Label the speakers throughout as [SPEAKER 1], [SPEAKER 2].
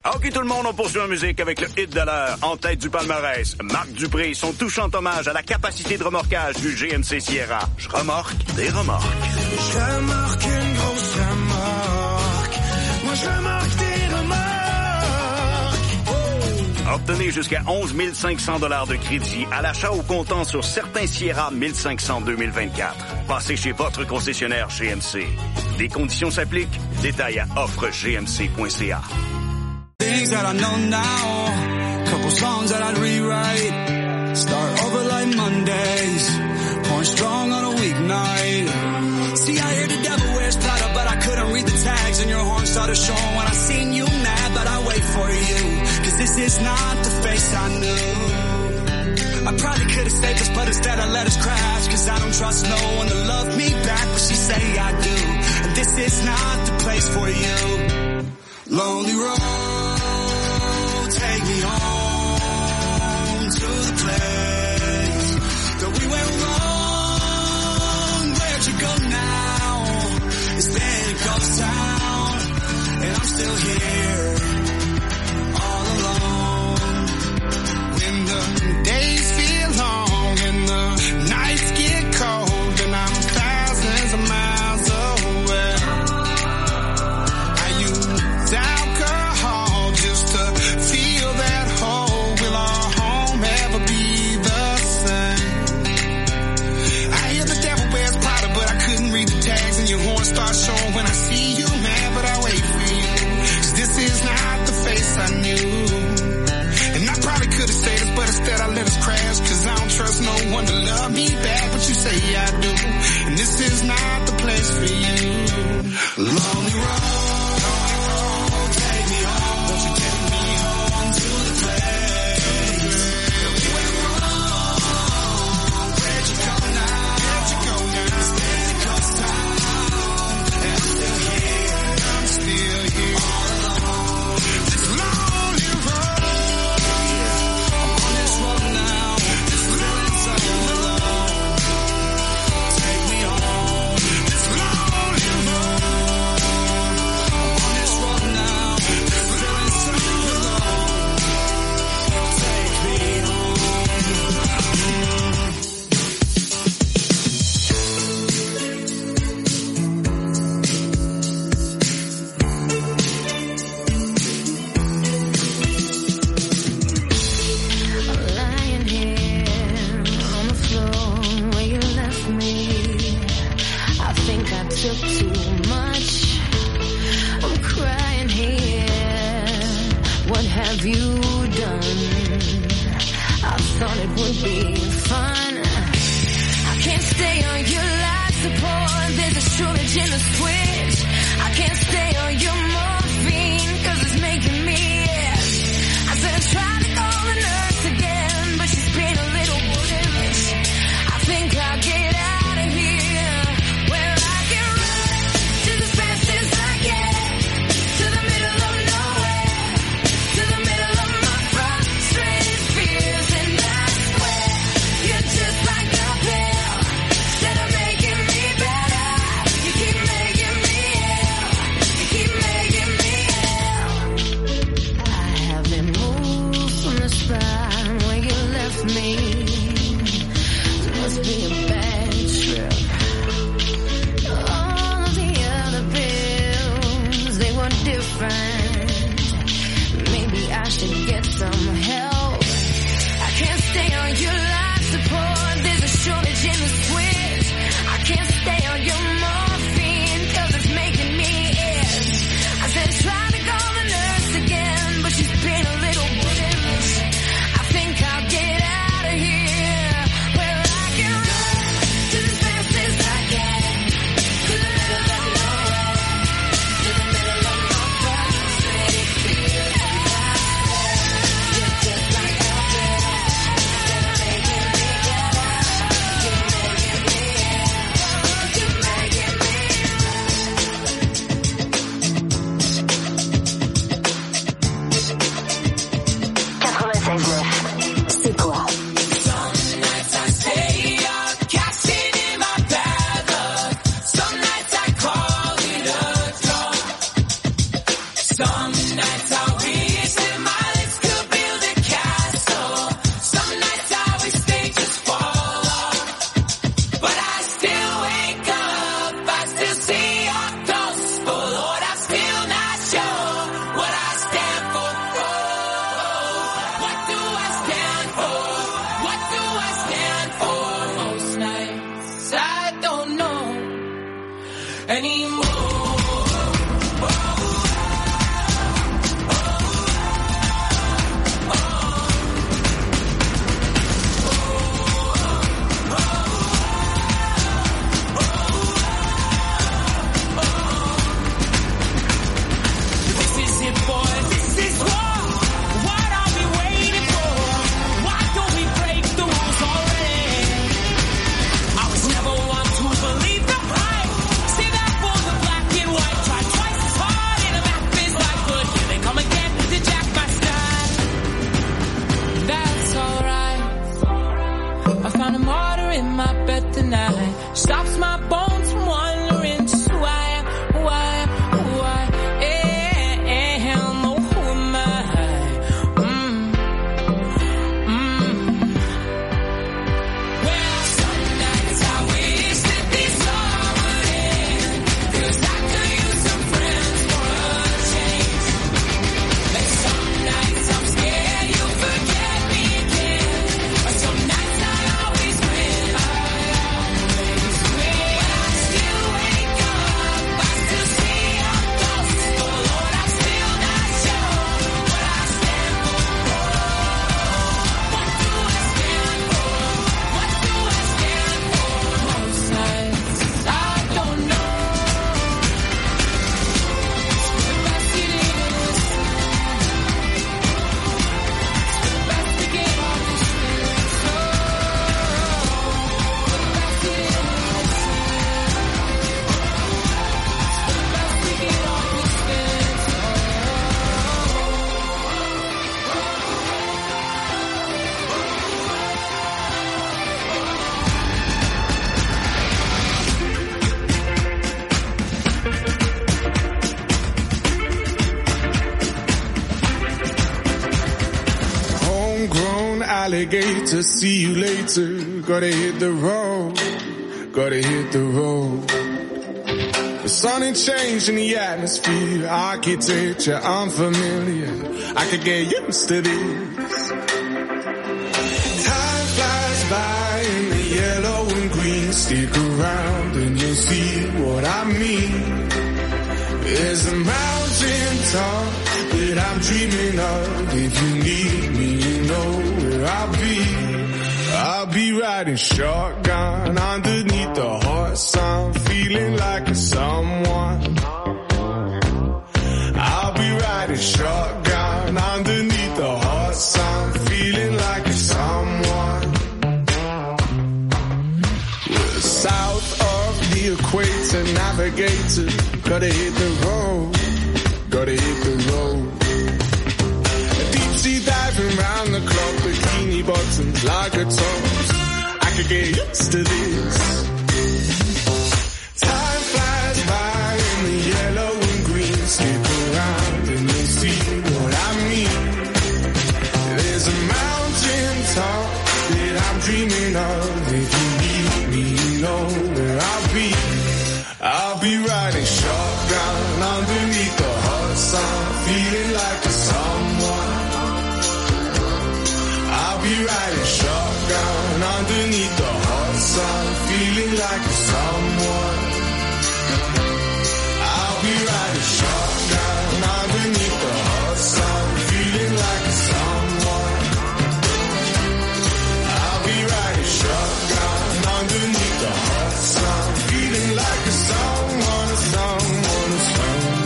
[SPEAKER 1] OK, tout le monde, on poursuit en musique avec le hit de l'heure. En tête du palmarès, Marc Dupré, son touchant hommage à la capacité de remorquage du GMC Sierra. Je remorque des remorques.
[SPEAKER 2] Je remorque une grosse remorque. Moi, je remorque des remorques.
[SPEAKER 1] Obtenez jusqu'à 11 500 $ de crédit à l'achat au comptant sur certains Sierra 1500 2024. Passez chez votre concessionnaire GMC. Des conditions s'appliquent. Détails à offregmc.ca.
[SPEAKER 2] Things that I know now, couple songs that I'd rewrite, start over like Mondays, pouring strong on a weeknight. See, I hear the devil wears Prada, but I couldn't read the tags, and your horn started showing when I seen you mad, but I wait for you, cause this is not the face I knew. I probably could've saved us, but instead I let us crash, cause I don't trust no one to love me back, but she say I do, and this is not the place for you. Lonely road, take me home to the place that we went wrong. Where'd you go now? It's been a ghost town, and I'm still here, all alone. When the days feel long and the nights get cold, and I'm thousands of miles away. I use alcohol just to feel that hole. Will our home ever be the same? I hear the devil wears Prada, but I couldn't read the tags, and your horn starts showing when I see you mad, but I wait for you, cause this is not the face I knew. And I probably could've stayed us, but instead I let us crash, cause I don't trust no one to love me back, but you say I do, and this is not the place for you. Lonely road.
[SPEAKER 3] Making me anymore. Stops my bones from wondering just who I am, who I am, oh, who am I? Well, some nights I wish that this all would end, 'cause I could use some friends for a change. And some nights I'm scared you'll forget me again, but some nights I always win.
[SPEAKER 4] Alligator, see you later. Gotta hit the road, gotta hit the road. The sun ain't changing the atmosphere, architecture unfamiliar. I could get used to this. Time flies by in the yellow and green. Stick around and you'll see what I mean. There's a mountain top that I'm dreaming of. If you need me, you know where I'll be. I'll be riding shotgun underneath the hot sun, feeling like a someone. I'll be riding shotgun underneath the hot sun, feeling like a someone. We're south of the equator, navigator. Gotta hit the road, gotta hit the road. Deep sea diving round the clock, bikini bottoms, lager tops. I could get used to this. Time flies by in the yellow and green. Stick around and you'll see what I mean. There's a mountain top that I'm dreaming of. If you need me, you know where I'll be. I'll be riding shotgun underneath the hot sun, feeling like a someone. I'll be riding shotgun underneath the hot sun, feeling like a someone. I'll be riding shotgun underneath the hot sun, feeling like a someone. I'll be riding shotgun underneath the hot sun, feeling like a someone, a someone, a someone.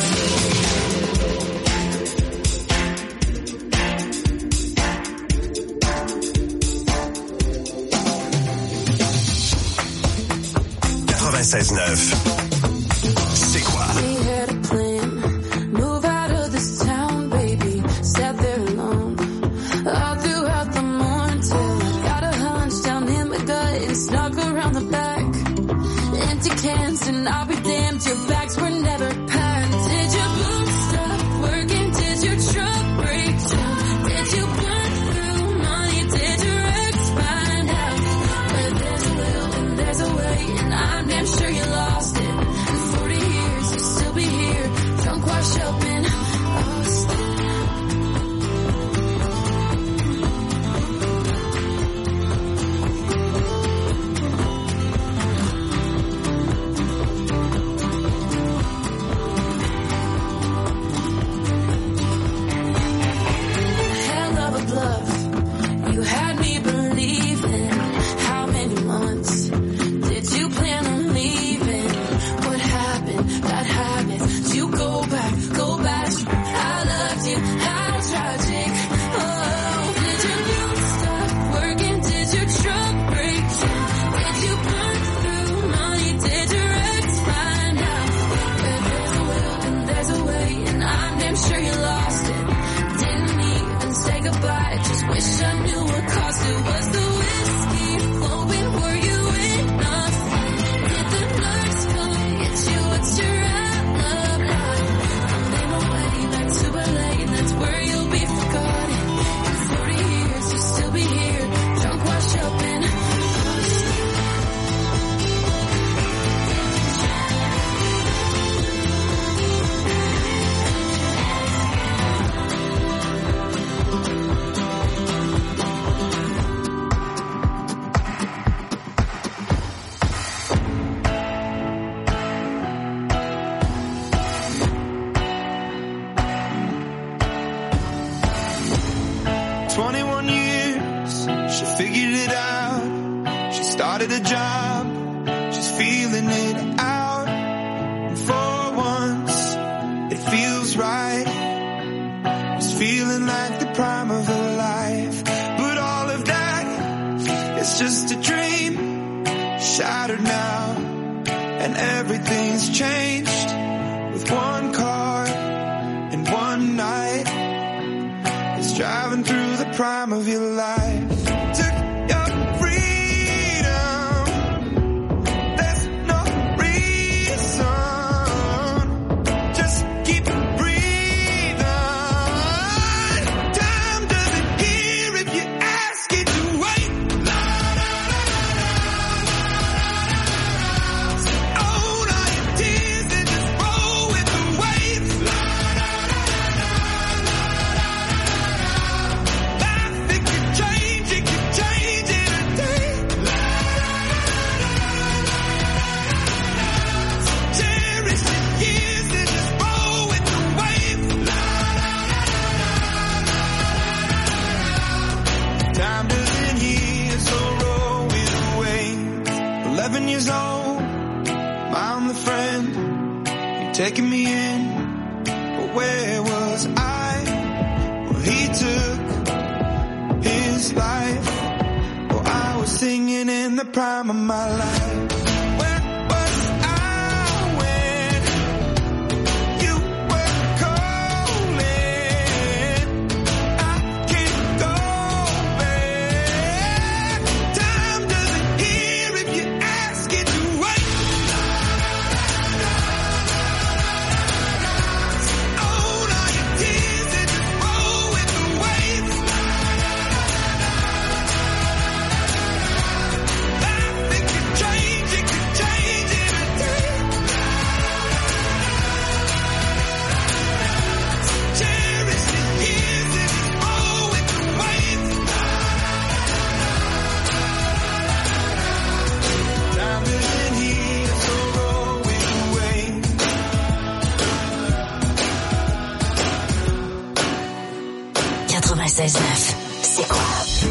[SPEAKER 5] 96.9. C'est quoi?
[SPEAKER 6] We had a plan, move out of this town, baby. Sat there alone, all throughout the morning till I got a hunch down in my gut and snuck around the back. Empty cans and I'll be damned, your bags were never packed. Did your boots stop working? Did your truck break down? Did you burn through money? Did your ex find out? Where there's a will and there's a way, and I'm damn sure you lost it. In 40 years, you'll still be here, drunk, washed up in Austin. I just wish I knew what caused it. Was the whiskey flowing? Were you enough? Did the nurse come get you? What's your alibi? I'm on my way back to LA, and that's where you'll be forgotten. In 40 years, you'll still be here, drunk, washed up, and
[SPEAKER 4] a job, she's feeling it out, and for once it feels right. It's feeling like the prime of her life, but all of that is just a dream, shattered now, and everything's changed with one car and one night. It's driving through the prime of your life. Taking me in, but where was I? Well, he took his life. Well, I was singing in the prime of my life. Where was I when you were calling? I can't go back. Time doesn't hear if you ask it to wait.
[SPEAKER 7] C'est quoi?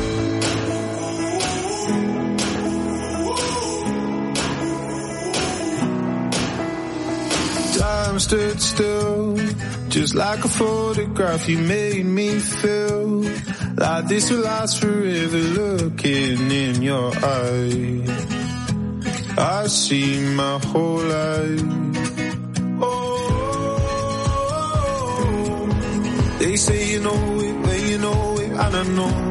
[SPEAKER 4] Time stood still, just like a photograph. You made me feel like this will last forever. Looking in your eyes, I see my whole life. Oh, they say you know it, but you know it, I don't know.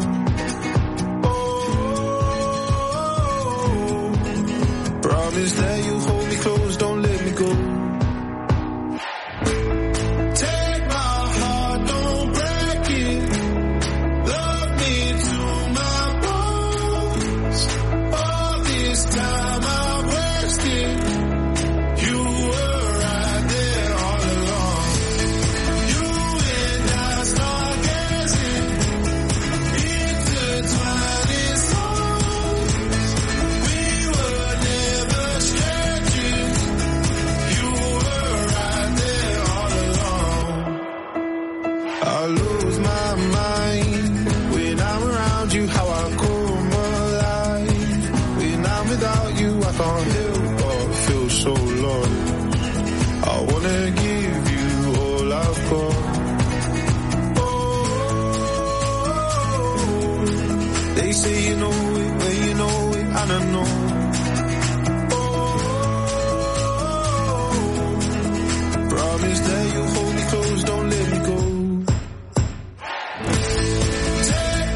[SPEAKER 4] Oh, promise that you hold me close, don't let me go. Take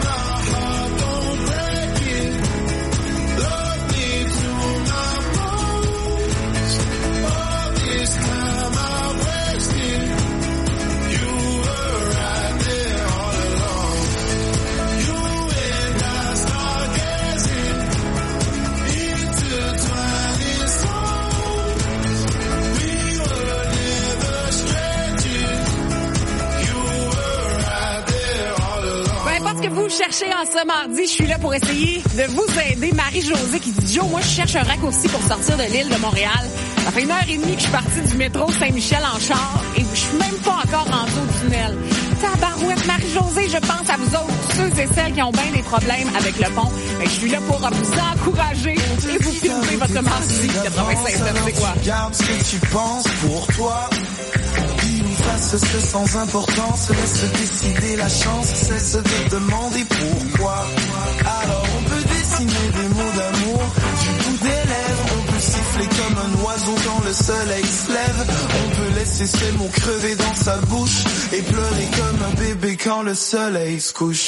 [SPEAKER 8] que vous cherchez en ce mardi, je suis là pour essayer de vous aider. Marie-Josée qui dit « Joe, moi je cherche un raccourci pour sortir de l'île de Montréal. Ça fait 1h30 que je suis partie du métro Saint-Michel en char et je suis même pas encore rendue au tunnel. » Tabarouette, Marie-Josée, je pense à vous autres, ceux et celles qui ont bien des problèmes avec le pont. Mais je suis là pour vous encourager et vous filmer votre mardi 96.9, c'est quoi?
[SPEAKER 9] Garde ce que tu penses pour toi. Fasse ce sans importance, laisse décider la chance, cesse de demander pourquoi. Alors on peut dessiner des mots d'amour du bout des lèvres, on peut siffler comme un oiseau quand le soleil se lève, on peut laisser ces mots crever dans sa bouche et pleurer comme un bébé quand le soleil se couche.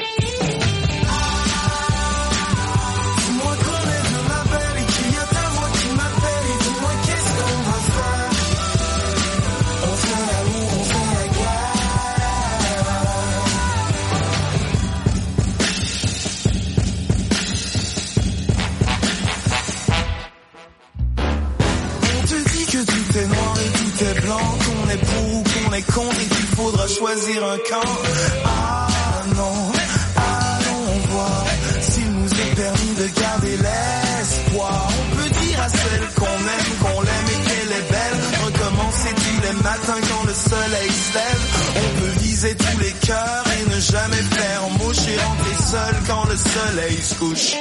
[SPEAKER 9] Qu'on est pour ou qu'on est contre et qu'il faudra choisir un camp. Ah non, allons voir s'il nous est permis de garder l'espoir. On peut dire à celle qu'on l'aime et qu'elle est belle. Recommencer tous les matins quand le soleil se lève. On peut viser tous les cœurs et ne jamais faire mouche et rentrer seul quand le soleil se couche.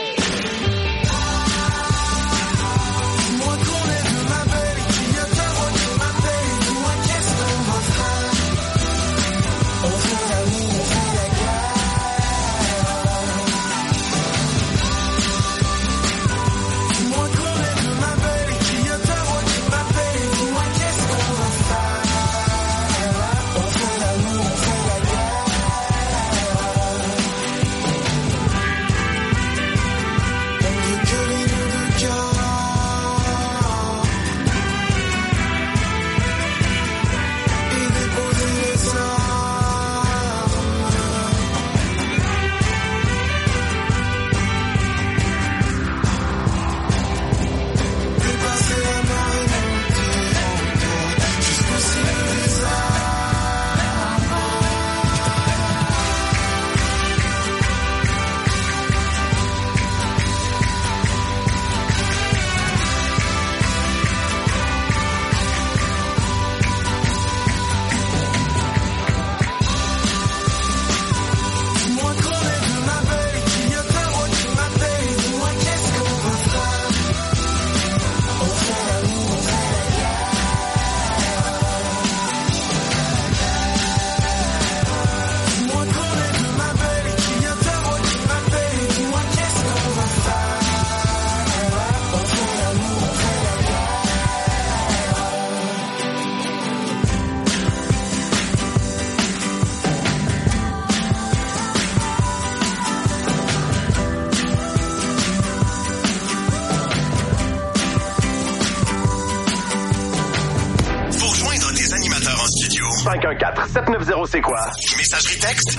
[SPEAKER 5] C'est quoi? Messagerie texte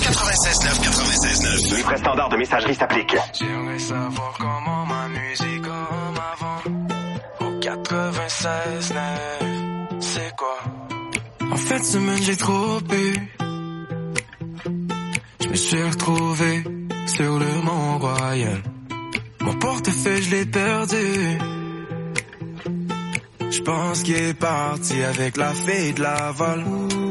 [SPEAKER 5] 96.9. Les frais standards de messagerie s'appliquent.
[SPEAKER 9] J'aimerais savoir comment ma musique comme avant. Au 96.9, c'est quoi? En fait, semaine j'ai trop bu. Je me suis retrouvé sur le Mont-Royal. Mon portefeuille, je l'ai perdu. Je pense qu'il est parti avec la fille de Laval.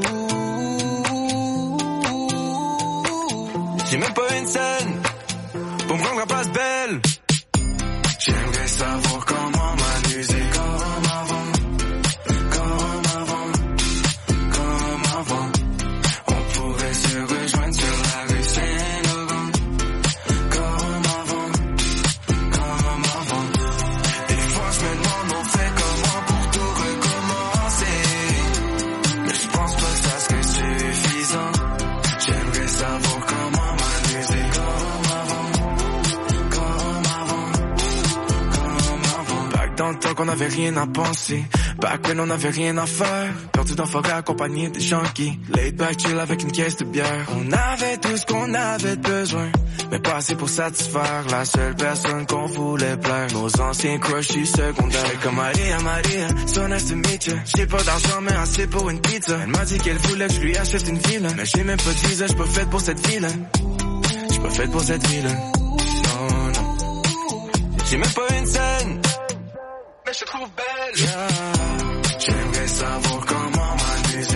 [SPEAKER 9] J'ai même pas une scène pour me rendre la place belle. J'aimerais savoir comment ma musique comme avant, comme avant, comme avant. On pourrait se rejoindre sur la rue Saint-Laurent, comme avant, comme avant. Des fois je me demande on fait comment pour tout recommencer, mais je pense pas que ça serait suffisant. J'aimerais savoir comment dans le temps qu'on avait rien à penser, back when on avait rien à faire, perdu dans forêt accompagné des junkies, laid back chill avec une caisse de bière. On avait tout ce qu'on avait besoin, mais pas assez pour satisfaire la seule personne qu'on voulait plaire. Nos anciens crushs du secondaire. J'étais comme Maria, so nice to meet you. J'ai pas d'argent mais assez pour une pizza. Elle m'a dit qu'elle voulait que je lui achète une ville, mais j'ai même pas 10 ans, j'suis pas faite pour cette ville. suis pas faite pour cette ville. Non, non. J'ai même pas une scène, mais je te trouve belle. Yeah. J'aimerais savoir comment ma musique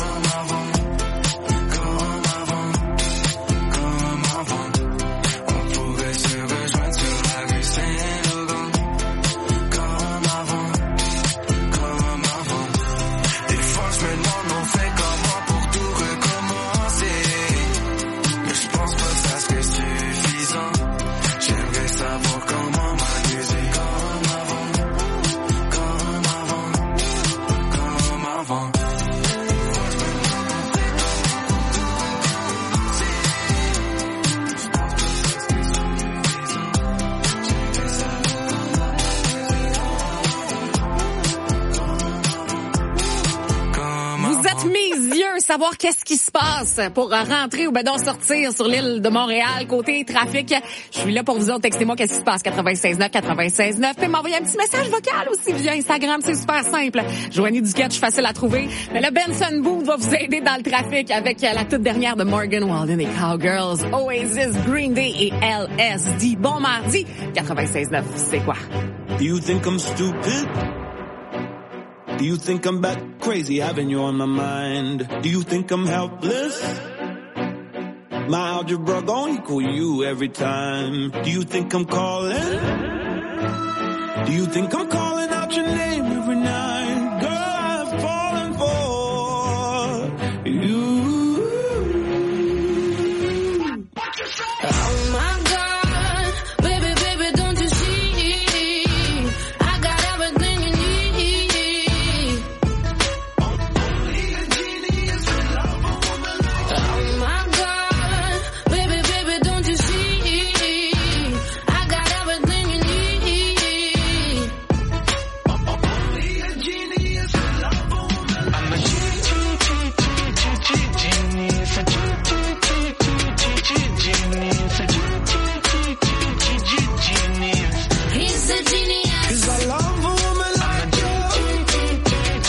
[SPEAKER 8] savoir qu'est-ce qui se passe pour rentrer ou ben donc sortir sur l'île de Montréal côté trafic. Je suis là pour vous autres. Textez-moi qu'est-ce qui se passe. 96.9, 96.9. Puis m'envoyer un petit message vocal aussi via Instagram. C'est super simple. Joanie Duquette, je suis facile à trouver. Mais le Benson Boone va vous aider dans le trafic avec la toute dernière de Morgan Wallen et Cowgirls, Oasis, Green Day et LSD. Bon mardi. 96.9, c'est quoi?
[SPEAKER 2] Do you think I'm stupid? Do you think I'm back crazy having you on my mind? Do you think I'm helpless? My algebra gon' equal you every time. Do you think I'm calling? Do you think I'm calling out your name every night? Girl, I've fallen for you.
[SPEAKER 6] Oh my God, baby, baby, don't you see? I got everything you need. Oh my God, baby, baby, don't you see? I got everything you need. Only a genius will love a woman. I'm a genius, a genius. He's a genius.
[SPEAKER 2] 'Cause I love a woman like you.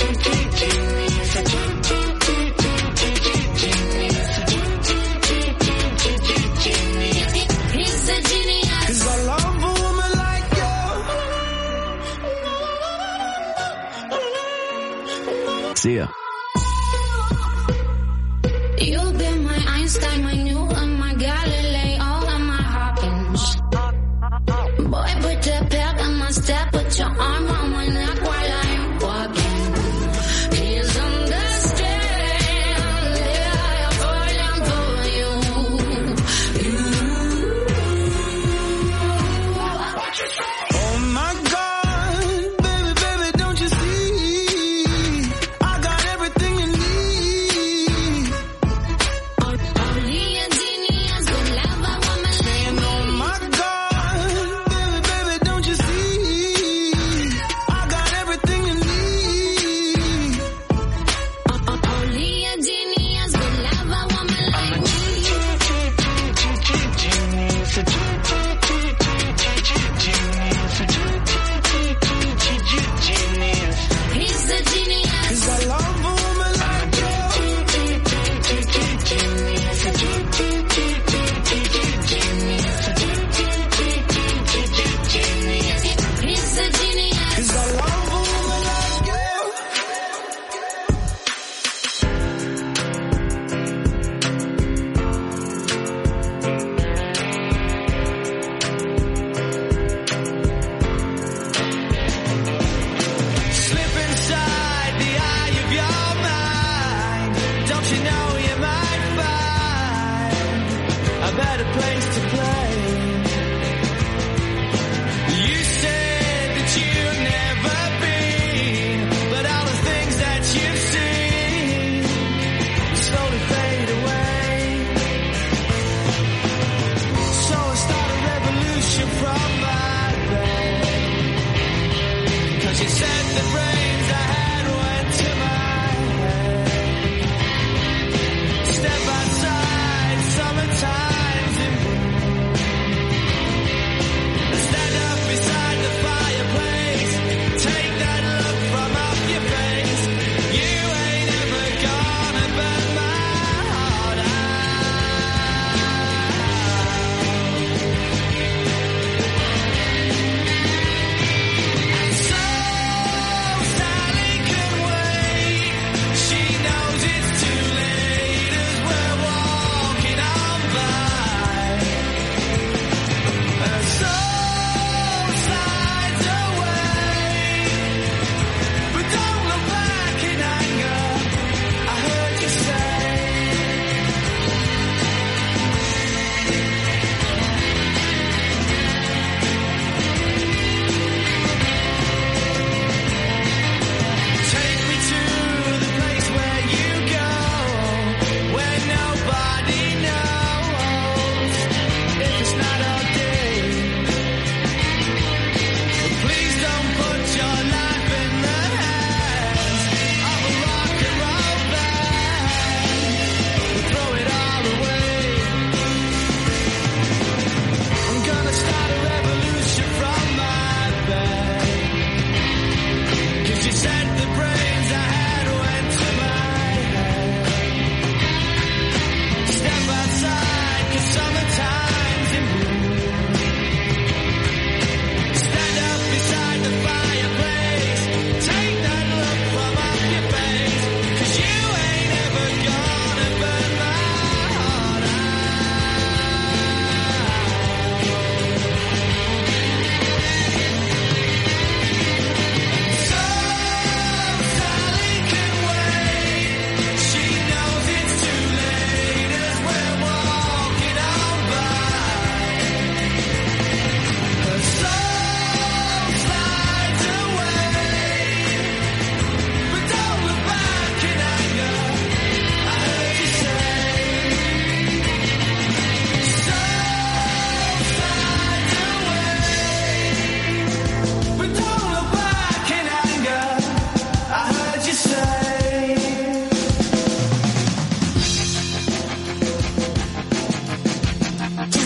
[SPEAKER 6] He's a genius.
[SPEAKER 2] 'Cause I love a woman like you. See ya.
[SPEAKER 6] You've been my Einstein, my Newton, my Galileo, and my Hawkins. Boy, put your pep in my step, put your arm on my neck while I'm walking. Please understand, yeah, I'm falling for you.
[SPEAKER 2] Oh my God, baby, baby, don't you see? I got everything you need.
[SPEAKER 6] Only a genius will love a woman like
[SPEAKER 2] And oh my God, baby, baby, don't you see? I got everything you need.
[SPEAKER 6] Only a genius will love a woman like me. He's a genius.
[SPEAKER 2] 'Cause I love a woman like
[SPEAKER 6] He's a genius.
[SPEAKER 2] 'Cause I love a woman like you. Slip inside the eye of your mind. Don't you know you might find a better place to play? You said that you've never been, but all the things that you've seen slowly fade away. So I start a revolution from my bed. 'Cause you said the brains I had went to my head. Step outside, summertime's in bloom. Stand up beside the fireplace. Take that look from off your face. You ain't ever gonna burn my heart out.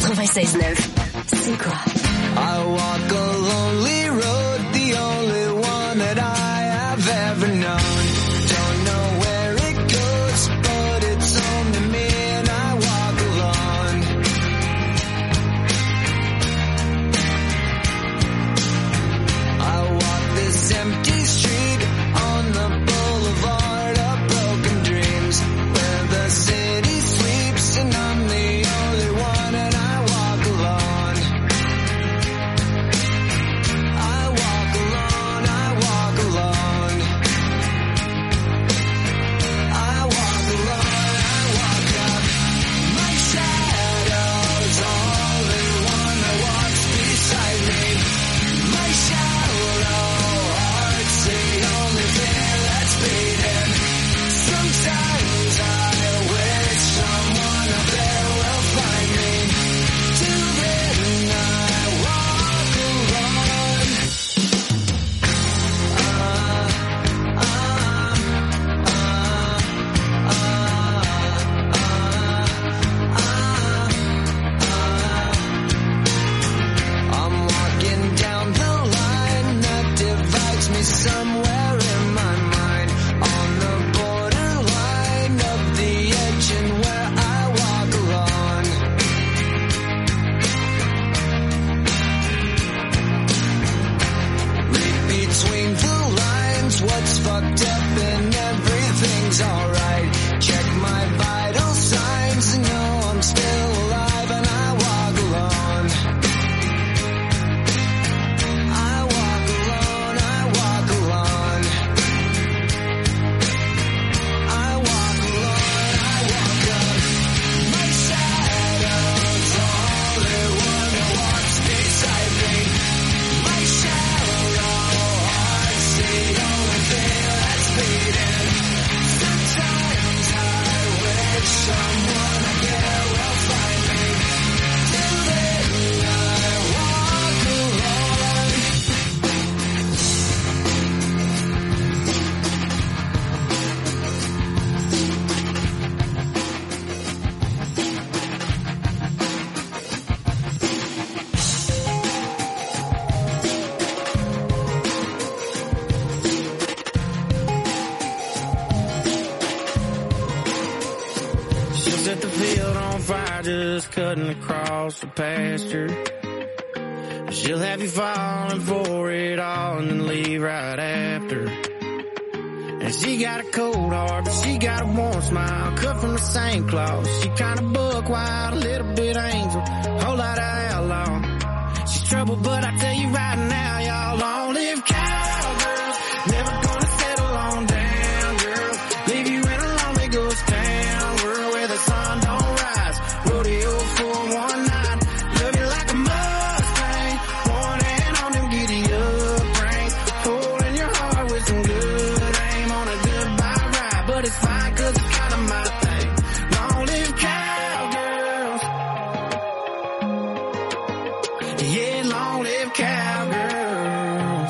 [SPEAKER 7] 96.9, c'est quoi?
[SPEAKER 2] I walk a lonely road, the only one that I have ever known. Don't know where it goes, but it's only me and I walk alone. I walk this empty street on the boulevard of broken dreams, where the city sleeps and I'm the only one and I walk alone. I walk alone, I walk alone. I walk alone, I walk up. My shadow's the only one that walks beside me. My shallow heart's the only thing that's beating. Sometimes I wish someone up there will find me. Till then I walk alone. I'm walking down the line that divides me somewhere in my mind, on the borderline of the edge and where I walk alone. Read between the lines, what's fucked up and everything's alright. Check my vital signs and know I'm still alive and I walk alone. I walk alone, I walk alone. I walk alone, I walk up. My shadow's the only one that walks beside me. My shallow heart's the only thing that's beating. Sometimes I wish someone up there will find me. Till then I walk alone.
[SPEAKER 10] She'll set the field on fire, just cutting across the pasture. She'll have you falling for it all and then leave right after. And she got a cold heart, but she got a warm smile, cut from the same cloth. She kinda buck wild, a little bit angel, whole lot of outlaw. She's trouble, but I tell you right now, y'all long live cowgirls. Never gonna settle on down, girls. Leave you in a lonely ghost town, world where the sun don't rise. Rodeo for one night, love you like a Mustang. One hand on them giddy up reins, holding your heart with some good aim on a goodbye ride. But it's fine 'cause it's kinda my thing. Long live cowgirls. Yeah, long live cowgirls.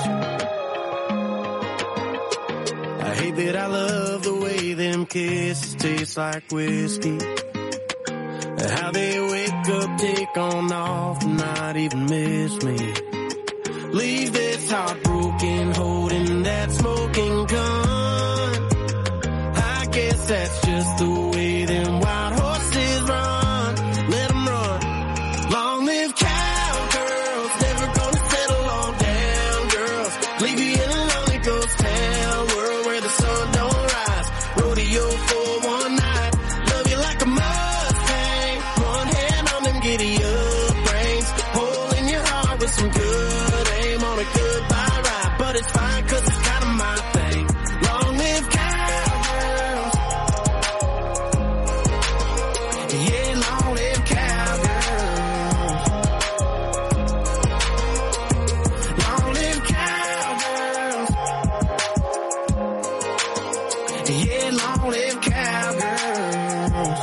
[SPEAKER 10] I hate that I love the way them kisses taste like whiskey. How they wake up, take on off, and not even miss me. Leave this heart broken, holding that smoking gun. I guess that's just the way them wild horses run. Let them run. Long live cowgirls, never gonna settle on down, girls. Leave you in a lonely ghost town, world where the sun don't rise. Rodeo for one night, love you like a Mustang. One hand on them giddy up reins, holding your heart with some good aim on a goodbye ride. But it's fine 'cause it's kinda my thing. Long live cowgirls. Yeah, long live cowgirls. Long live cowgirls. Yeah, long live cowgirls.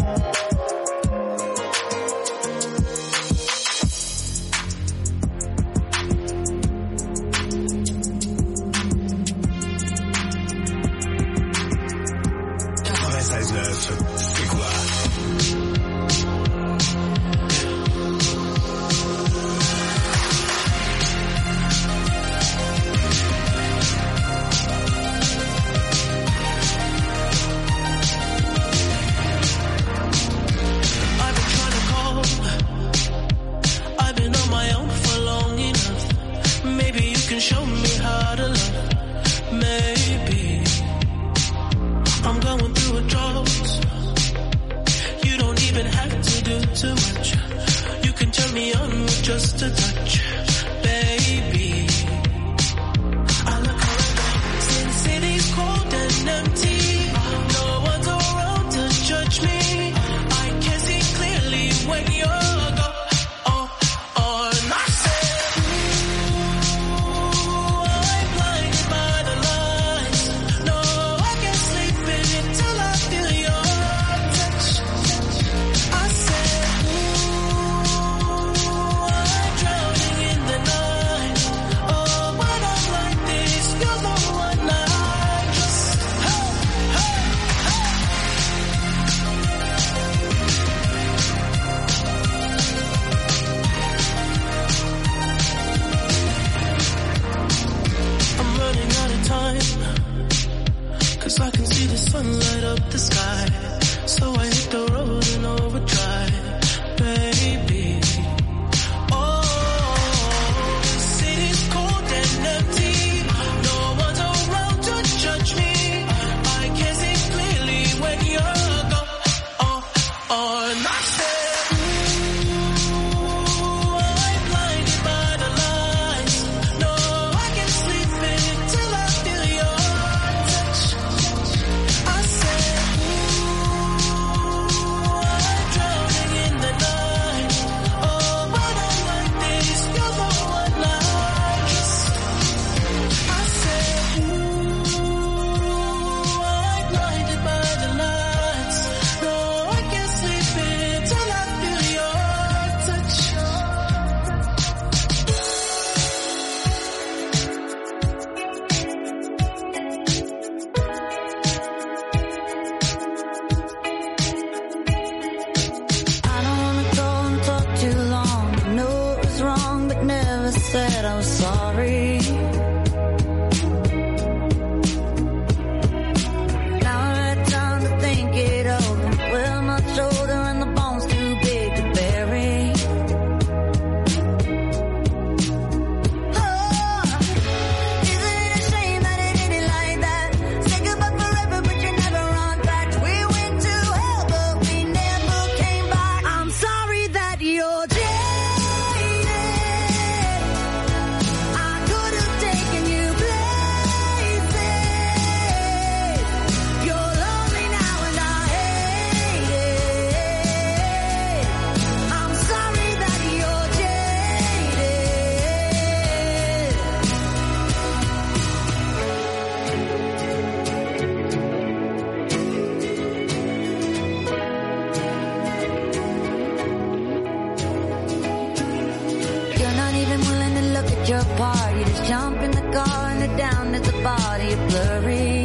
[SPEAKER 6] picked you apart. You just jump in the car and head down to the body of blurry.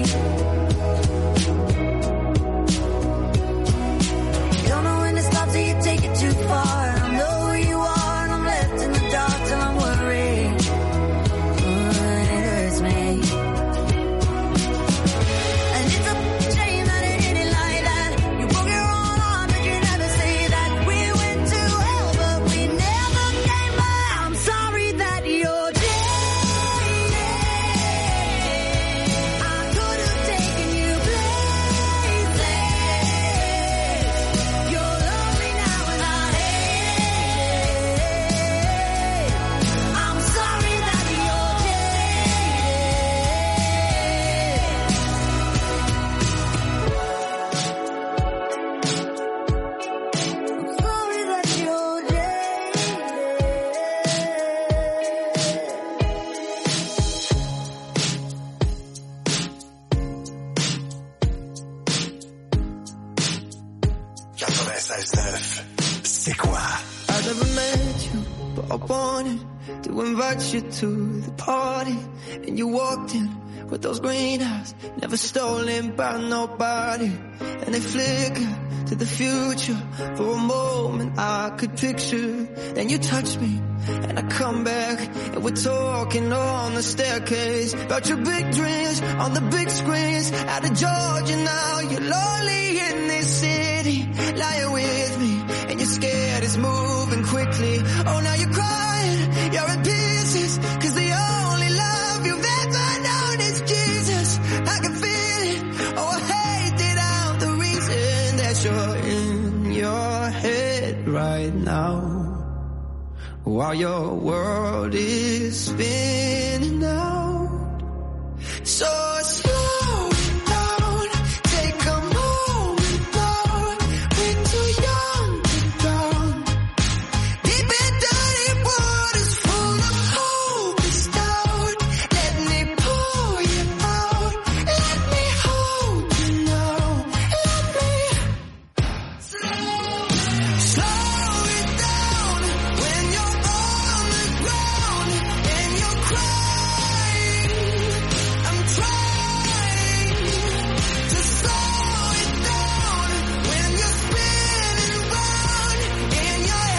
[SPEAKER 6] You don't know when to stop till you take it too far. I don't know where you are and I'm left in the dark till I'm worried. Oh, it hurts me. And it's a shame that it ended like that. You broke your own heart but you never say that. We went to hell but we never came back. I'm sorry that you're dead. I could have taken you places. You're lonely now and I hate it. I'm sorry that you're sorry that you're
[SPEAKER 5] C'est quoi?
[SPEAKER 9] I never met you, but I wanted to invite you to the party. And you walked in with those green eyes, never stolen by nobody. And they flickered to the future. For a moment I could picture. Then you touched me, and I come back, and we're talking on the staircase about your big dreams on the big screens. Out of Georgia now, you're lonely in this city, lying with me, and you're scared it's moving quickly. Oh, now you're crying, you're in pieces, 'cause the only love you've ever known is Jesus. I can feel it, oh, I hate that I'm the reason that you're in your head right now, while your world is spinning out. So slow down, take a moment now. We're too young to drown. Deep in dirty waters full of hope is down. Let me pull you out. Let me hold you now. Let me slow it down when you're on the ground and you're crying. I'm trying to slow it down when you're spinning round in your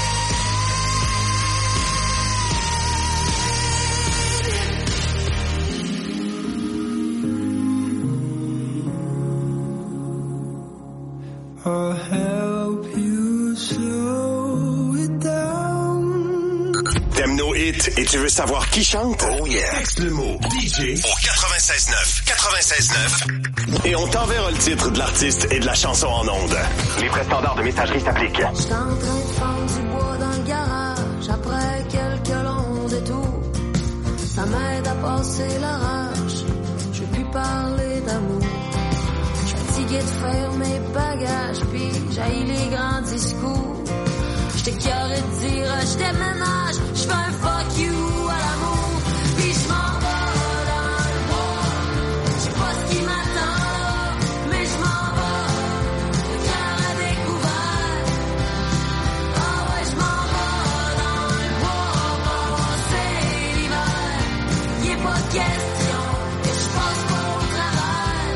[SPEAKER 9] head. I'll help you slow it down.
[SPEAKER 5] T'aimes nos hits et tu veux savoir qui chante? Oh yeah! Texte le mot DJ au 96.9. 96.9. Et on t'enverra le titre de l'artiste et de la chanson en ondes. Les frais standards de messagerie s'appliquent.
[SPEAKER 6] J'étais en train de fendre du bois dans le garage. Après quelques longs détours, ça m'aide à passer l'orage. Je veux plus parler d'amour. Je suis fatigué de faire mes bagages, puis j'haïs les grands discours. J'étais carré de dire je déménage, je fais un fuck you à l'amour, puis je m'en vais dans le bois. Je sais pas ce qui m'attend là, mais je m'en vais, le cœur à découvert. Ah ouais, je m'en vais dans le bois, passer l'hiver. Y est pas question que je passe pas au travers.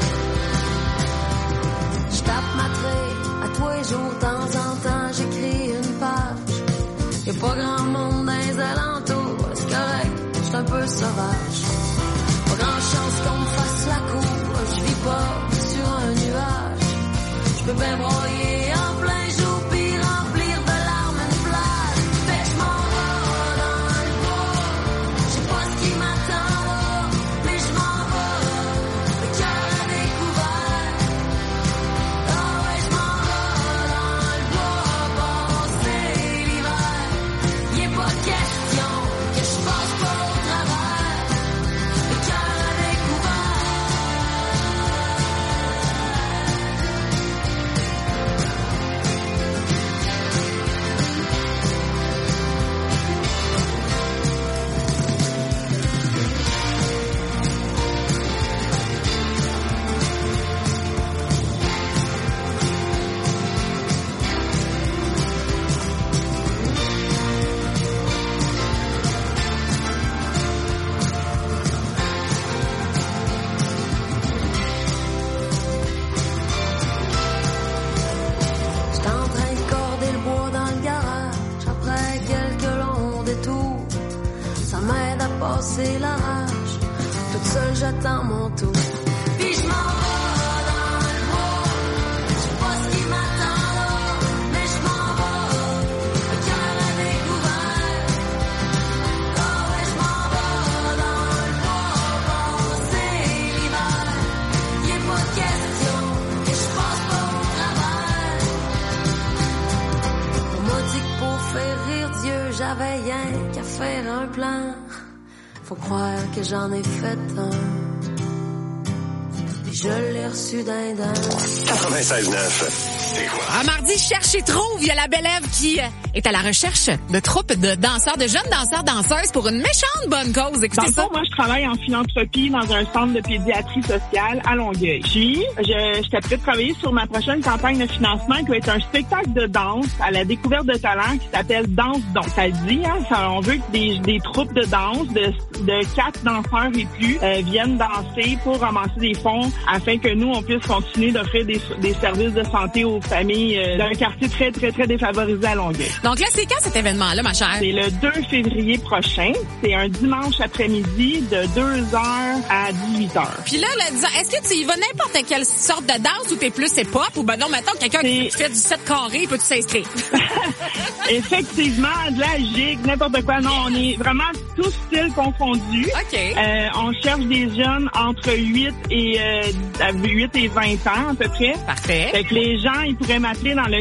[SPEAKER 6] Je tape ma trait à tous les jours, de temps en temps j'écris une page. Y'a pas grand monde dans les alentours, c'est correct, j'suis un peu sauvage. Pas grand chance qu'on me fasse la cour, je vis pas sur un nuage. J'peux bien broyer en plein jour pis remplir de larmes une plage. Fait que j'm'en vais dans le bois, j'sais pas ce qui m'attend là, mais j'm'en vais, le cœur à découvert. Ah ouais, j'm'en vais dans le bois, passer l'hiver. Y est pas question que je passe pas au travers, le cœur à découvert. c'est la rage. Toute seule, j'attends mon tour. Puis je m'en vais dans le bois. Je sais pas ce qui m'attend là, mais je m'en vais. Le cœur à découvert. Oh ouais, je m'en vais dans le bois. Passer l'hiver. Y'a pas de question que je passe pas au travers. On m'a dit que pour faire rire Dieu, j'avais rien qu'à faire un plan. Faut croire que j'en ai fait un. Puis je l'ai reçu d'un d'un.
[SPEAKER 5] 96.9. C'est quoi?
[SPEAKER 8] À mardi, cherche et trouve. Il y a la belle Ève qui est à la recherche de troupes de danseurs, de jeunes danseurs, danseuses pour une méchante bonne cause. Écoutez ça.
[SPEAKER 11] Moi, je travaille en philanthropie dans un centre de pédiatrie sociale à Longueuil. Puis, j'étais prête de travailler sur ma prochaine campagne de financement qui va être un spectacle de danse à la découverte de talents qui s'appelle Danse Donc. Ça le dit, hein, on veut que des troupes de danse de 4 danseurs et plus viennent danser pour ramasser des fonds afin que nous, on puisse continuer d'offrir des services de santé aux familles d'un quartier très, très, très défavorisé à Longueuil.
[SPEAKER 8] Donc là, c'est quand cet événement-là, ma chère?
[SPEAKER 11] C'est le 2 février prochain. C'est un dimanche après-midi de 2h à 18h.
[SPEAKER 8] Puis là, est-ce que tu y vas n'importe quelle sorte de danse ou t'es plus hip-hop ou ben non, mettons quelqu'un qui fait du 7 carré, peut-tu s'inscrire?
[SPEAKER 11] Effectivement, de la gigue, n'importe quoi. Non, on est vraiment tous styles confondus.
[SPEAKER 8] OK.
[SPEAKER 11] On cherche des jeunes entre 8 et 20 ans à peu près.
[SPEAKER 8] Parfait.
[SPEAKER 11] Fait que les gens, ils pourraient m'appeler dans le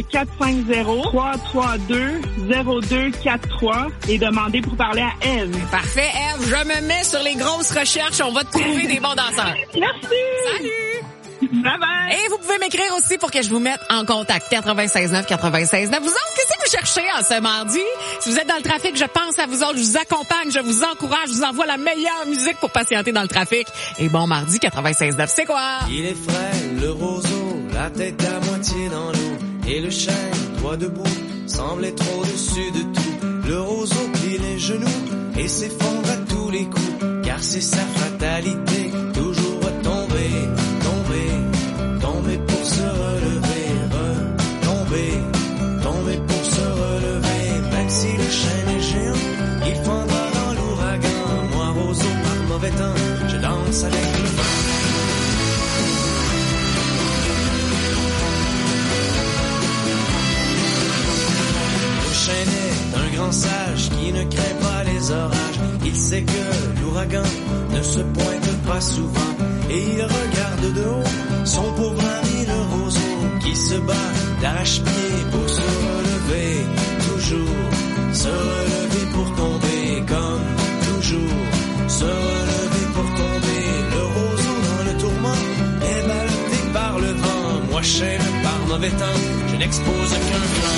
[SPEAKER 11] 450-332-0243 et demander pour parler à Ève.
[SPEAKER 8] Parfait, Ève. Je me mets sur les grosses recherches. On va te trouver des bons danseurs.
[SPEAKER 11] Merci.
[SPEAKER 8] Salut.
[SPEAKER 11] Bye bye.
[SPEAKER 8] Et vous pouvez m'écrire aussi pour que je vous mette en contact. 96.9, 96.9. Vous autres, qu'est-ce que vous cherchez en ce mardi? Si vous êtes dans le trafic, je pense à vous autres. Je vous accompagne, je vous encourage, je vous envoie la meilleure musique pour patienter dans le trafic. Et bon mardi, 96.9, c'est quoi?
[SPEAKER 10] Il est frais, le roseau, la tête à moitié dans l'eau. Et le chêne, toi debout, semble être au-dessus de tout. Le roseau plie les genoux et s'effondre à tous les coups. Car c'est sa fatalité, toujours tomber, tomber, tomber pour se relever, tomber, tomber pour se relever. Même si le chêne est géant, il fondra dans l'ouragan. Moi, roseau par mauvais temps, je danse avec le vent. Le chêne est un grand sage qui ne craint pas les orages. Il sait que l'ouragan ne se pointe pas souvent. Et il regarde de haut son pauvre ami le roseau qui se bat d'arrache-pied pour se relever. Toujours se relever pour tomber comme toujours. Se relever pour tomber. Le roseau dans le tourment est ballotté par le vent. Moi chêne par mauvais temps, je n'expose qu'un flanc.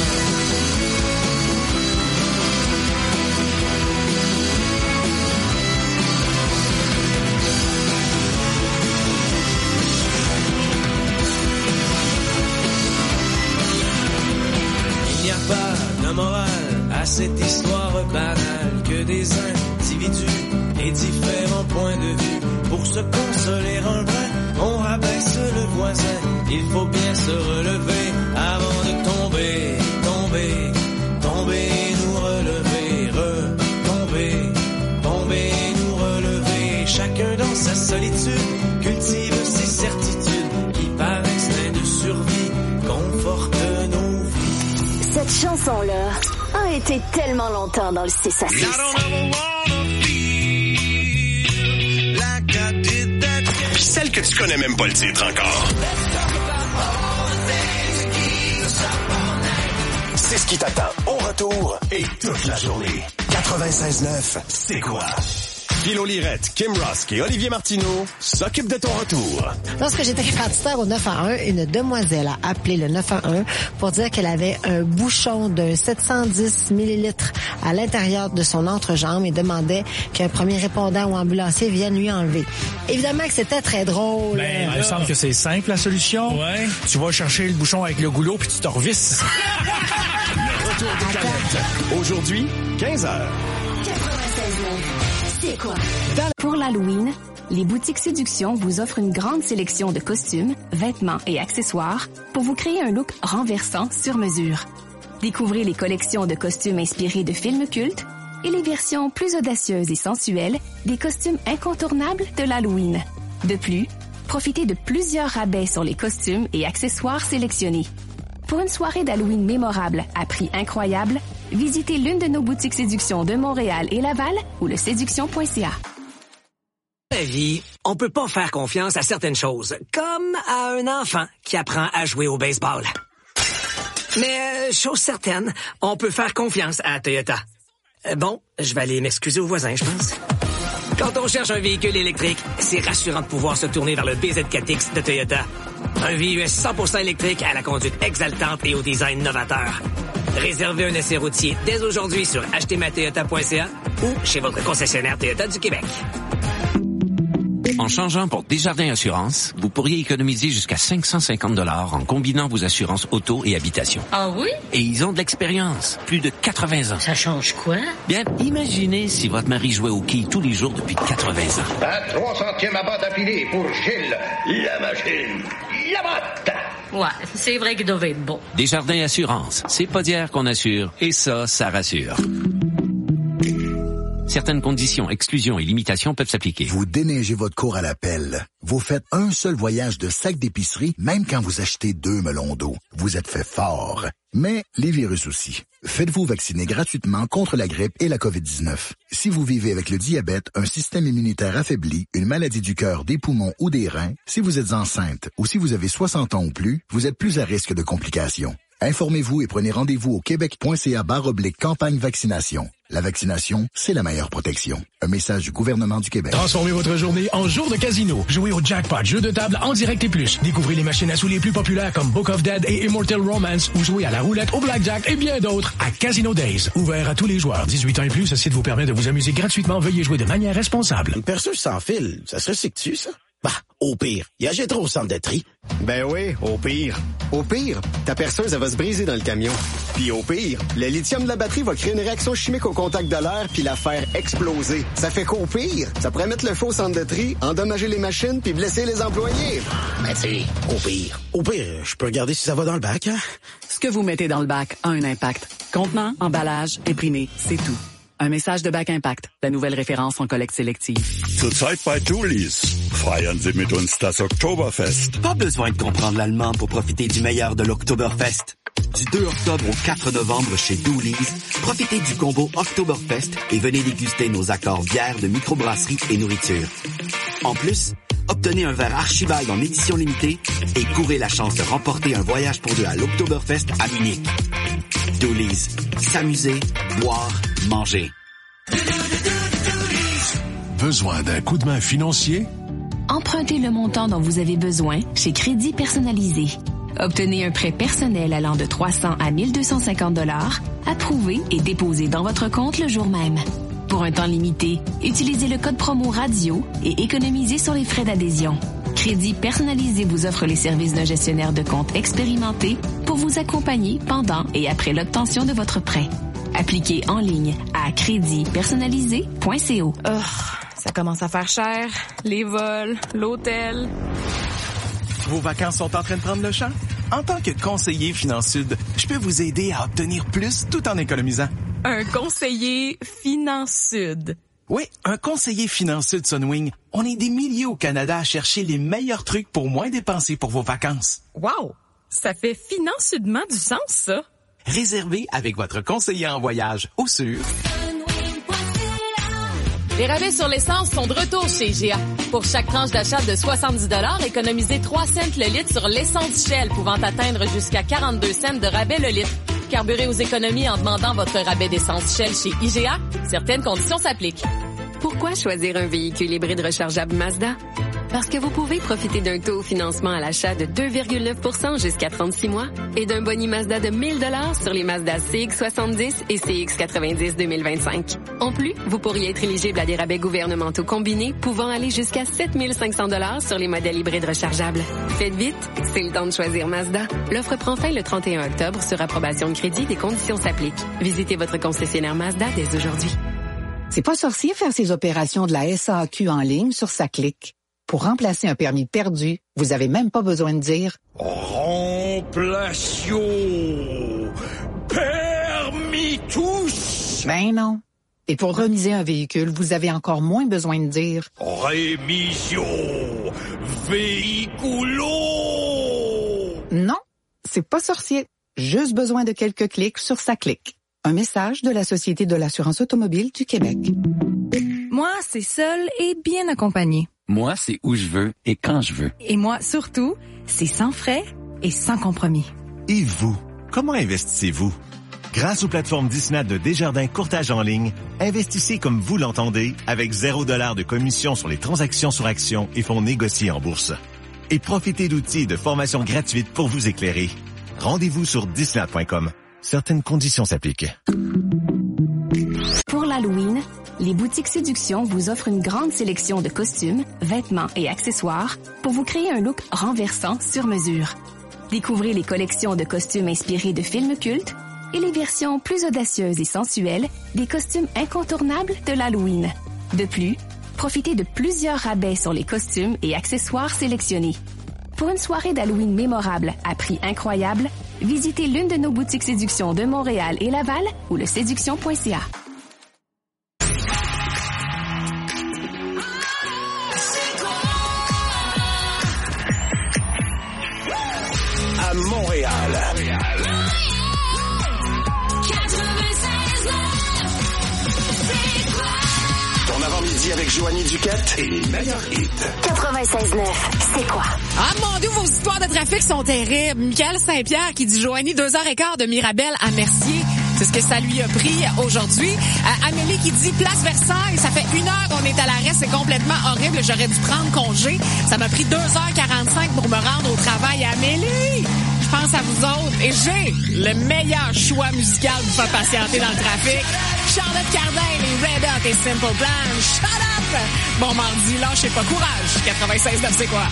[SPEAKER 10] Morale à cette histoire banale que des individus et différents points de vue. Pour se consoler un brin, on rabaisse le voisin. Il faut bien se relever avant de tomber, tomber, tomber et nous relever, retomber, tomber et nous relever. Chacun dans sa solitude cultive ses certitudes qui par instinct de survie confortent nos vies.
[SPEAKER 7] Cette chanson-là a été tellement longtemps dans le 6 à 6.
[SPEAKER 5] Celle que tu connais même pas le titre encore. C'est ce qui t'attend au retour et toute la journée. 96.9, c'est quoi? Philo Lirette, Kim Rusk et Olivier Martineau s'occupent de ton retour.
[SPEAKER 12] Lorsque j'étais répartiteur au 911, une demoiselle a appelé le 911 pour dire qu'elle avait un bouchon de 710 millilitres à l'intérieur de son entrejambe et demandait qu'un premier répondant ou ambulancier vienne lui enlever. Évidemment que c'était très drôle.
[SPEAKER 13] Ben, il me semble que c'est simple la solution. Ouais. Tu vas chercher le bouchon avec le goulot puis tu te revisses.
[SPEAKER 5] Le retour des canettes. Aujourd'hui, 15h.
[SPEAKER 7] C'est quoi?
[SPEAKER 14] Pour l'Halloween, les boutiques Séduction vous offrent une grande sélection de costumes, vêtements et accessoires pour vous créer un look renversant sur mesure. Découvrez les collections de costumes inspirés de films cultes, et les versions plus audacieuses et sensuelles des costumes incontournables de l'Halloween. De plus, profitez de plusieurs rabais sur les costumes et accessoires sélectionnés. Pour une soirée d'Halloween mémorable à prix incroyable, visitez l'une de nos boutiques séduction de Montréal et Laval ou le séduction.ca.
[SPEAKER 15] Dans la vie, on peut pas faire confiance à certaines choses, comme à un enfant qui apprend à jouer au baseball. Mais, chose certaine, on peut faire confiance à Toyota. Bon, je vais aller m'excuser aux voisins, je pense. Quand on cherche un véhicule électrique, c'est rassurant de pouvoir se tourner vers le BZ4X de Toyota. Un VUS 100% électrique à la conduite exaltante et au design novateur. Réservez un essai routier dès aujourd'hui sur achetezmatoyota.ca ou chez votre concessionnaire Toyota du Québec.
[SPEAKER 16] En changeant pour Desjardins Assurance, vous pourriez économiser jusqu'à 550 $ en combinant vos assurances auto et habitation.
[SPEAKER 17] Ah oui?
[SPEAKER 16] Et ils ont de l'expérience, plus de 80 ans.
[SPEAKER 17] Ça change quoi?
[SPEAKER 16] Bien, imaginez si votre mari jouait au quilles tous les jours depuis 80 ans.
[SPEAKER 18] À 300e abat d'affilée pour Gilles, la machine, la botte.
[SPEAKER 17] Ouais, c'est vrai qu'il devait être bon.
[SPEAKER 16] Desjardins Assurance, c'est pas d'hier qu'on assure, et ça rassure. Certaines conditions, exclusions et limitations peuvent s'appliquer.
[SPEAKER 19] Vous déneigez votre cour à la pelle. Vous faites un seul voyage de sac d'épicerie, même quand vous achetez 2 melons d'eau. Vous êtes fait fort. Mais les virus aussi. Faites-vous vacciner gratuitement contre la grippe et la COVID-19. Si vous vivez avec le diabète, un système immunitaire affaibli, une maladie du cœur, des poumons ou des reins, si vous êtes enceinte ou si vous avez 60 ans ou plus, vous êtes plus à risque de complications. Informez-vous et prenez rendez-vous au québec.ca/campagne vaccination. La vaccination, c'est la meilleure protection. Un message du gouvernement du Québec.
[SPEAKER 20] Transformez votre journée en jour de casino. Jouez au jackpot, jeu de table en direct et plus. Découvrez les machines à sous les plus populaires comme Book of Dead et Immortal Romance ou jouez à la roulette, au blackjack et bien d'autres à Casino Days. Ouvert à tous les joueurs. 18 ans et plus, ce site vous permet de vous amuser gratuitement. Veuillez jouer de manière responsable.
[SPEAKER 21] Une perceuse sans fil, ça se recycle-tu, ça? Bah, au pire, il y a Gétro au centre de tri.
[SPEAKER 22] Ben oui, au pire. Au pire, ta perceuse, elle va se briser dans le camion. Puis au pire, le lithium de la batterie va créer une réaction chimique au contact de l'air puis la faire exploser. Ça fait qu'au pire, ça pourrait mettre le feu au centre de tri, endommager les machines puis blesser les employés.
[SPEAKER 21] Ben tu sais, au pire. Au pire, je peux regarder si ça va dans le bac, hein?
[SPEAKER 23] Ce que vous mettez dans le bac a un impact. Contenant, emballage, imprimé, c'est tout. Un message de Bac Impact, la nouvelle référence en collecte sélective.
[SPEAKER 24] Zurzeit bei Julis. Feiern Sie mit uns das Oktoberfest.
[SPEAKER 25] Pas besoin de comprendre l'allemand pour profiter du meilleur de l'Oktoberfest. Du 2 octobre au 4 novembre chez Doolies, profitez du combo Oktoberfest et venez déguster nos accords bières de microbrasserie et nourriture. En plus, obtenez un verre Archibald en édition limitée et courez la chance de remporter un voyage pour deux à l'Oktoberfest à Munich. Doolies. S'amuser, boire, manger.
[SPEAKER 20] Besoin d'un coup de main financier?
[SPEAKER 14] Empruntez le montant dont vous avez besoin chez Crédit Personnalisé. Obtenez un prêt personnel allant de 300 à 1250 $, approuvé et déposé dans votre compte le jour même. Pour un temps limité, utilisez le code promo radio et économisez sur les frais d'adhésion. Crédit Personnalisé vous offre les services d'un gestionnaire de compte expérimenté pour vous accompagner pendant et après l'obtention de votre prêt. Appliquez en ligne à créditpersonnalisé.co.
[SPEAKER 8] Oh, ça commence à faire cher. Les vols, l'hôtel.
[SPEAKER 26] Vos vacances sont en train de prendre le champ? En tant que conseiller FinanSud, je peux vous aider à obtenir plus tout en économisant.
[SPEAKER 8] Un conseiller FinanSud.
[SPEAKER 26] Oui, un conseiller FinanSud Sunwing. On est des milliers au Canada à chercher les meilleurs trucs pour moins dépenser pour vos vacances.
[SPEAKER 8] Wow! Ça fait financièrement du sens, ça.
[SPEAKER 26] Réservez avec votre conseiller en voyage au sûr.
[SPEAKER 27] Les rabais sur l'essence sont de retour chez IGA. Pour chaque tranche d'achat de 70 $, économisez 3 cents le litre sur l'essence Shell, pouvant atteindre jusqu'à 42 cents de rabais le litre. Carburez aux économies en demandant votre rabais d'essence Shell chez IGA. Certaines conditions s'appliquent.
[SPEAKER 28] Pourquoi choisir un véhicule hybride rechargeable Mazda? Parce que vous pouvez profiter d'un taux au financement à l'achat de 2,9 % jusqu'à 36 mois et d'un boni Mazda de 1 000 $ sur les Mazda CX-70 et CX-90 2025. En plus, vous pourriez être éligible à des rabais gouvernementaux combinés pouvant aller jusqu'à 7 500 $ sur les modèles hybrides rechargeables. Faites vite, c'est le temps de choisir Mazda. L'offre prend fin le 31 octobre sur approbation de crédit. Des conditions s'appliquent. Visitez votre concessionnaire Mazda dès aujourd'hui.
[SPEAKER 29] C'est pas sorcier faire ces opérations de la SAQ en ligne sur sa clique. Pour remplacer un permis perdu, vous avez même pas besoin de dire «
[SPEAKER 30] Remplation! Permis tous! »
[SPEAKER 29] Ben non. Et pour remiser un véhicule, vous avez encore moins besoin de dire «
[SPEAKER 1] Rémission véhiculo ».
[SPEAKER 29] Non, c'est pas sorcier. Juste besoin de quelques clics sur sa clique. Un message de la Société de l'assurance automobile du Québec.
[SPEAKER 2] Moi, c'est seul et bien accompagné.
[SPEAKER 3] Moi, c'est où je veux et quand je veux.
[SPEAKER 2] Et moi, surtout, c'est sans frais et sans compromis.
[SPEAKER 4] Et vous, comment investissez-vous? Grâce aux plateformes Disney de Desjardins Courtage en ligne, investissez comme vous l'entendez avec 0 $ de commission sur les transactions sur actions et fonds négociés en bourse. Et profitez d'outils et de formations gratuites pour vous éclairer. Rendez-vous sur disney.com. Certaines conditions s'appliquent.
[SPEAKER 14] Pour l'Halloween, les boutiques Séduction vous offrent une grande sélection de costumes, vêtements et accessoires pour vous créer un look renversant sur mesure. Découvrez les collections de costumes inspirés de films cultes et les versions plus audacieuses et sensuelles des costumes incontournables de l'Halloween. De plus, profitez de plusieurs rabais sur les costumes et accessoires sélectionnés. Pour une soirée d'Halloween mémorable à prix incroyable, visitez l'une de nos boutiques Séduction de Montréal et Laval ou le séduction.ca.
[SPEAKER 5] À Montréal. Ton avant-midi avec Joanie Duquette et les meilleurs hits.
[SPEAKER 7] 96.9, c'est quoi?
[SPEAKER 8] Ah mon Dieu, vos histoires de trafic sont terribles. Michael Saint-Pierre qui dit Joanie, 2h15 de Mirabel à Mercier. C'est ce que ça lui a pris aujourd'hui. Amélie qui dit Place Versailles, ça fait 1 heure qu'on est à l'arrêt, c'est complètement horrible. J'aurais dû prendre congé. Ça m'a pris 2h45 pour me rendre au travail. Amélie, je pense à vous autres. Et j'ai le meilleur choix musical pour vous faire patienter dans le trafic. Charlotte Cardin, les Red Hot et Simple Plan. Shut up! Bon mardi, lâchez pas, courage. 96.9, c'est quoi?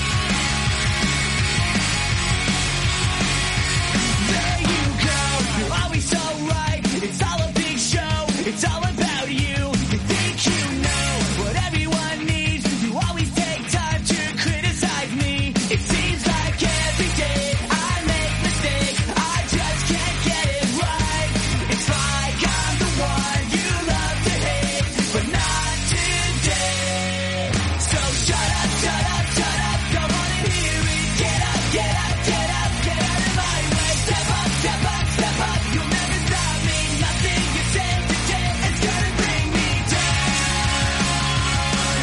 [SPEAKER 6] It's all a big show, it's all about you. You think you know what everyone needs. You always take time to criticize me. It seems like every day I make mistakes. I just can't get it right. It's like I'm the one you love to hate, but not today. So shut up, shut up, shut up. Don't wanna hear it. Get up, get up, get up, get out of my way. Step up, step up, step up. You'll never stop me. Nothing you say today is gonna bring me down.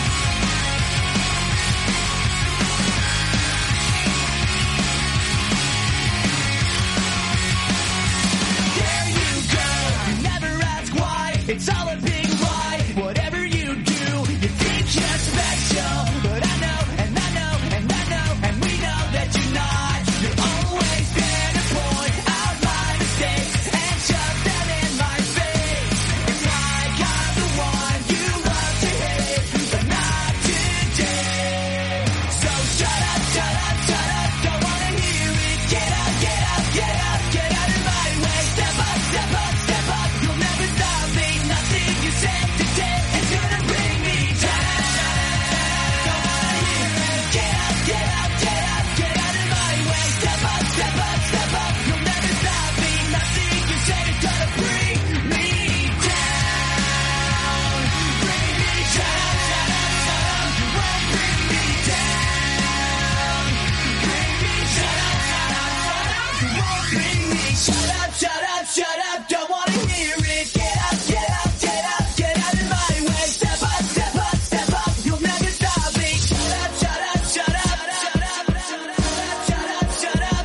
[SPEAKER 6] There you go. You never ask why. It's all a big lie. Whatever you do, you think you're special. But I know, and I know, and I know, and we know that you're not. You're always gonna point out my mistakes and shove them in my face. It's like I'm the one you love to hate, but not today. So shut up, shut up, shut up. Don't wanna hear it. Get up, get up, get up, get out of my way. Step up, step up, step up. You'll never stop me. Nothing you say today is gonna bring me down. Don't wanna hear it. Get up, get up, get up, get out of my way. Step up, step up, step up. You'll never stop me. Nothing you say is gonna bring me down. Bring me down, shut up, shut up. You won't bring me down. Bring me, shut up, shut up, shut up. You won't bring me. Shut up, shut up, shut up. Don't wanna hear it. Get up, get up, get up, get out of my way. Step up, step up, step up. You'll never stop me. Shut up, shut up, shut up, shut up, shut up, shut up.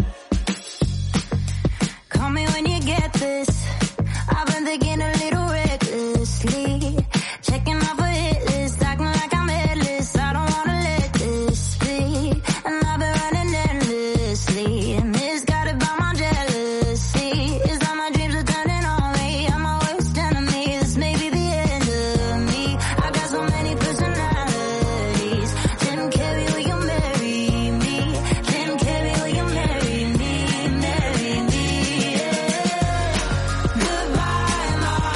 [SPEAKER 9] Call me when you get this. I've been thinking a little recklessly. Checking off a hit list, acting like I'm headless. I don't wanna let this be. And I've been running endlessly. And misguided by my jealousy. Is that my dreams are turning on me? I'm my worst enemy. This may be the end of me. I got so many personalities. Jim Carrey, will you marry me? Jim Carrey, will you marry me? Marry me, yeah. Goodbye, my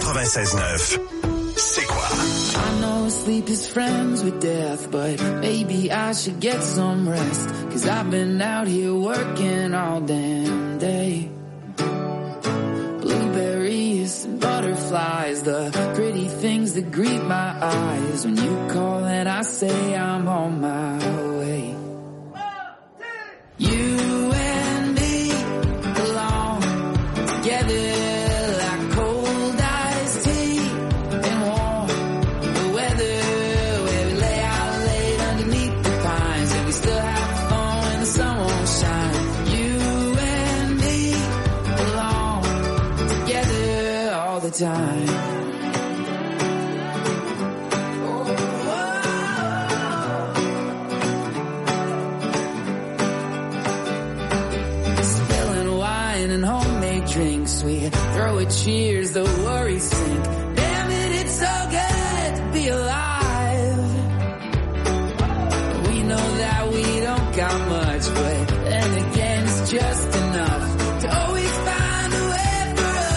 [SPEAKER 5] 96.9. C'est quoi?
[SPEAKER 6] I know sleep is friends with death, but maybe I should get some rest. 'Cause I've been out here working all damn day. Blueberries and butterflies, the pretty things that greet my eyes. When you call and I say I'm on my way. You and me belong together. Time. Spilling wine and homemade drinks, we throw a cheers, the worries sink. Damn it, it's so good to be alive. We know that we don't got much, but then again, it's just